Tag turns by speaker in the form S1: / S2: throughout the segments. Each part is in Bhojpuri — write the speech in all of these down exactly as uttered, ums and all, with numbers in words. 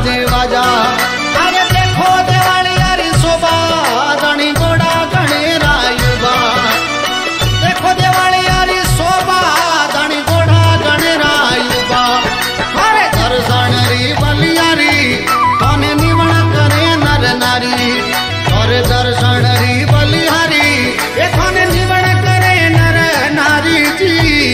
S1: बाजे बाजा। अरे देखो दिवाली यारी शोभा धनी घोड़ा घने रायुबा। देखो दिवाली यारी शोभा धनी घोड़ा घने रायुबा। अरे दर्शन री बलियारी थाने निवण करे नर नारी। और दर्शन री बलिहारी ये थाने निवण करे नर नारी जी।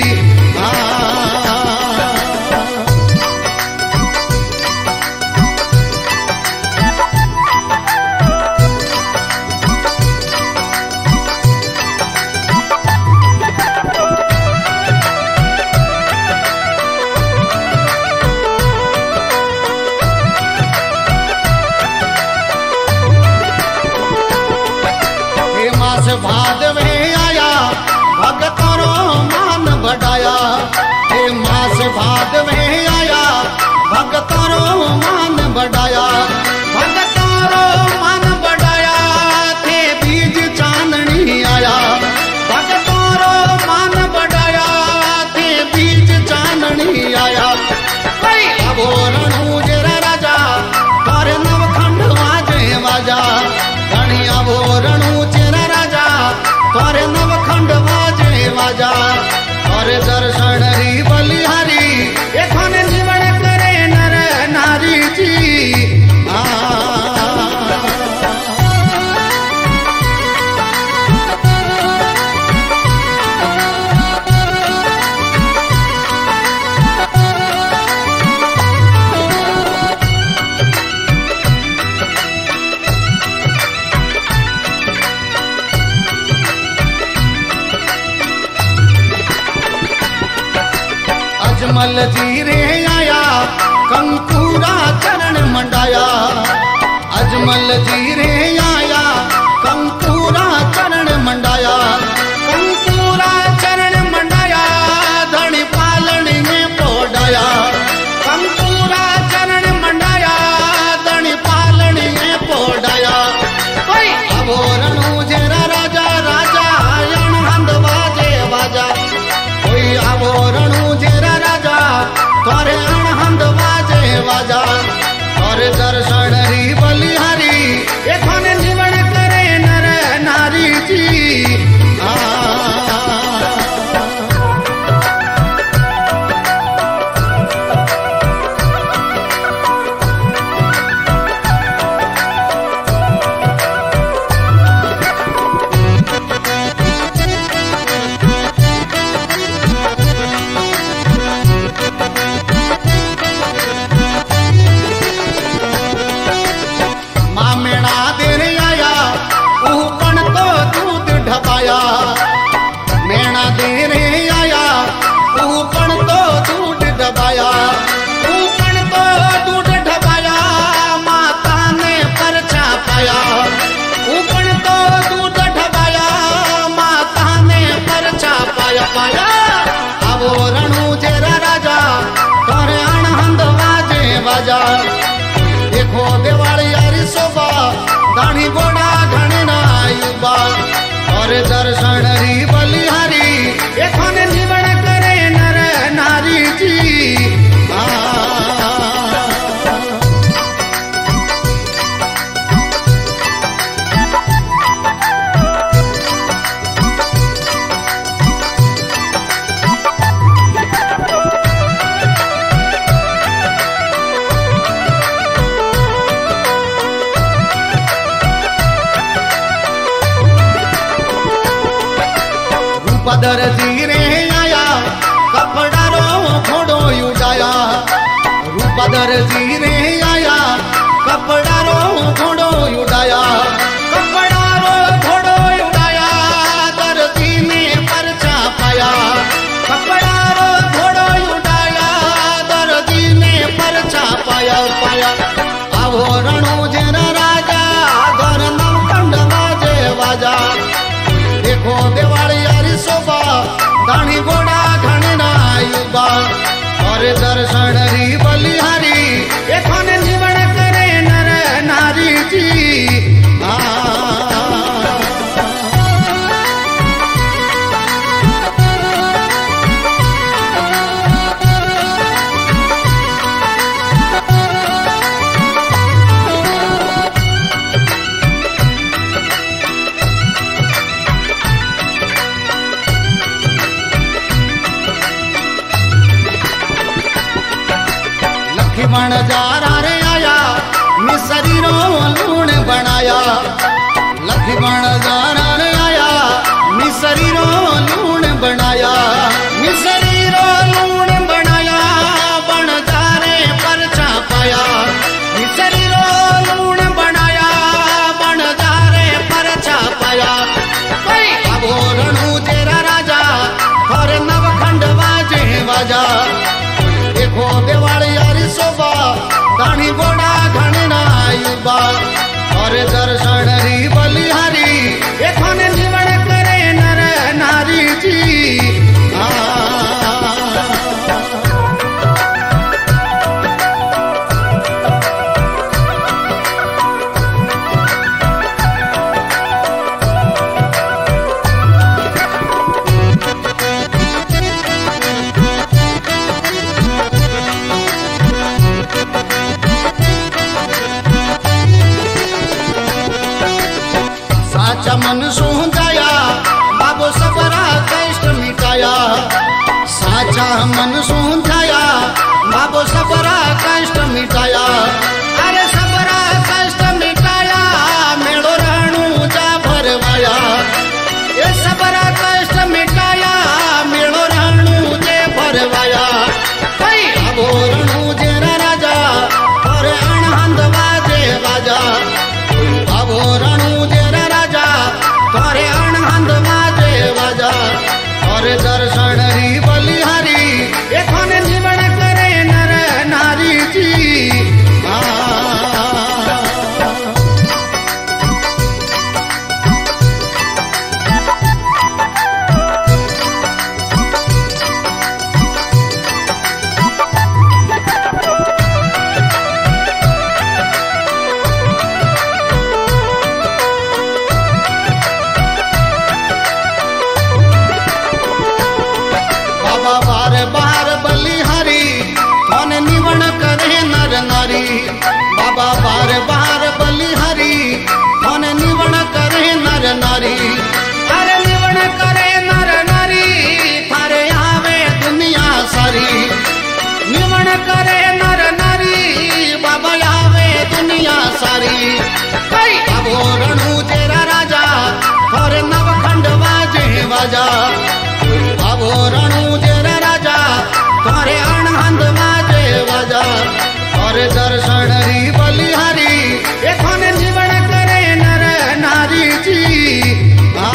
S1: भाद में आया भगतों मान बढ़ाया। हे मास भाद में आया भगतों मान बढ़ाया। भगतों मान बढ़ाया थे बीज चांदनी आया। भगतों मान बढ़ाया थे बीज चांदनी आया। अब रणू जरा राजा और नवखंड वाजे बाजा। धनिया वो रणू तोरे नवखंड बाजे बाजा। और दर्शन री बलिहारी ये थाने निवण करे नर नारी जी। अजमल जी रे आया कंकूरा चरण मंडाया। अजमल जी रे आया कंकूरा चरण मंडाया। कंकूरा चरण मंडाया धनी पालन में पोडाया। कंकूरा चरण मंडाया धनी पालन में पोडाया। कोई अबो रणू जरा राजा राजा अणहंद बाजे बाजा। कोई अबो रणू जरा राजा तोरे अणहंद बाजे बाजा। और दर्शन री बलिहारी ये थाने निवण करे नर नारी जी। मेणा देने आया ऊपन तो दूध दबाया। ऊपन तो दूध ढबाया माता ने परछा पाया। ऊपन तो दूध ढबाया माता ने परछा पाया पाया। अब रणू जरा राजा तोरे अणहंद बाजे बाजा। देखो दिवाली यारी शोभा धनी घोड़ा घने रायुबा। और दर्शन री बलिहारी ये थाने निवण करे नर नारी जी। पदर जी रे आया कपड़ा रो घोड़ो उड़ाया। रूपदर जी रे आया कपड़ा रो घोड़ो उड़ाया। कपड़ा रो घोड़ो उड़ाया दर्जी ने परछा पाया। कपड़ा रो घोड़ो उड़ाया दर्जी ने परछा पाया पाया। अब रणू जरा राजा घर नवखंड बाजे बाजा। देखो दिवाली यारी शोभा धनी घोड़ा घने रायुबा। और दर्शन री बलिहारी ये थाने निवण करे नर नारी जी। और दर्शन री बलिहारी एखन निवण करे नर नारी जी। आ साचा मन सुंजाया बाबो सबरा कष्ट मिटाया। साचा मन सुंजाया बाबो सबरा कष्ट मिटाया। अरे सबरा कष्ट मिटाया मेड़ो राणू जा भरवाया। ये सबरा कष्ट मिटाया मेड़ो राणू जे भरवाया। भाई अबो रणू जेरा राजा और अणहंद बाजे बाजा। अबो रणू जेरा राजा तोरे अणहंद बाजे बाजा। और दर्शन री बलिहारी एखन निवण करे नर नारी जी। आ बार बार बलिहारी कौन निवण करे नर नारी। बाबा बार बार बलिहारी कौन निवण करे नर नारी। अरे निवण करे नर नारी थारे आवे दुनिया सारी। निवण करे नर नारी बाबा आवे दुनिया सारी। कई बाबो रणू जेरा राजा और नवखंड बाजे बाजा। बाबो रणू जेरा राजा तोरे अणहंद बाजे बाजा। और दर्शन री बलिहारी एखन निवण करे नर नारी जी। आ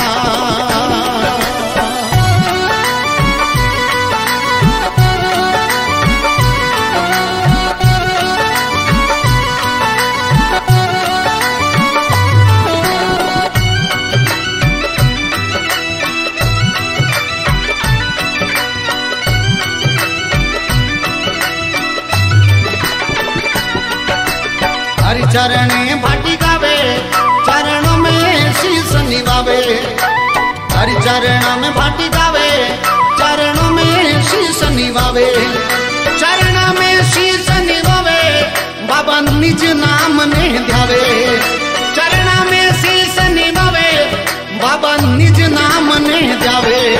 S1: हरि चरणे भाटी गावे चरणों में शीश निभावे। हरि चरण में भाटी गावे चरणों में शीश निभावे। चरण में शीश निभावे बाबा निज नाम ने ध्यावे। चरण में शीश निभावे बाबा निज नाम ने ध्यावे।